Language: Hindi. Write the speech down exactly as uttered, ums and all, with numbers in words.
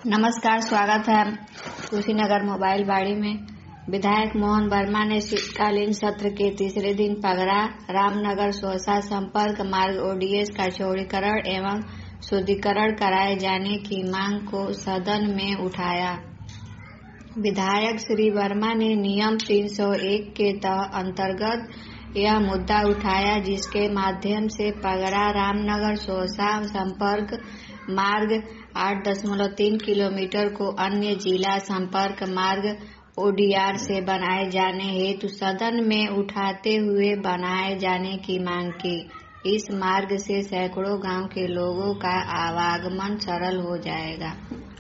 नमस्कार, स्वागत है कुशीनगर मोबाइल बाड़ी में। विधायक मोहन वर्मा ने शीतकालीन सत्र के तीसरे दिन पगरा रामनगर सोसा संपर्क मार्ग ओडीएस का चौड़ीकरण एवं सुदृढ़ीकरण कराए जाने की मांग को सदन में उठाया। विधायक श्री वर्मा ने नियम तीन सौ एक के अंतर्गत यह मुद्दा उठाया, जिसके माध्यम से पगरा रामनगर सोसा संपर्क मार्ग आठ दशमलव तीन किलोमीटर को अन्य जिला संपर्क मार्ग ओडीआर से बनाए जाने हेतु सदन में उठाते हुए बनाए जाने की मांग की। इस मार्ग से सैकड़ों गांव के लोगों का आवागमन सरल हो जाएगा।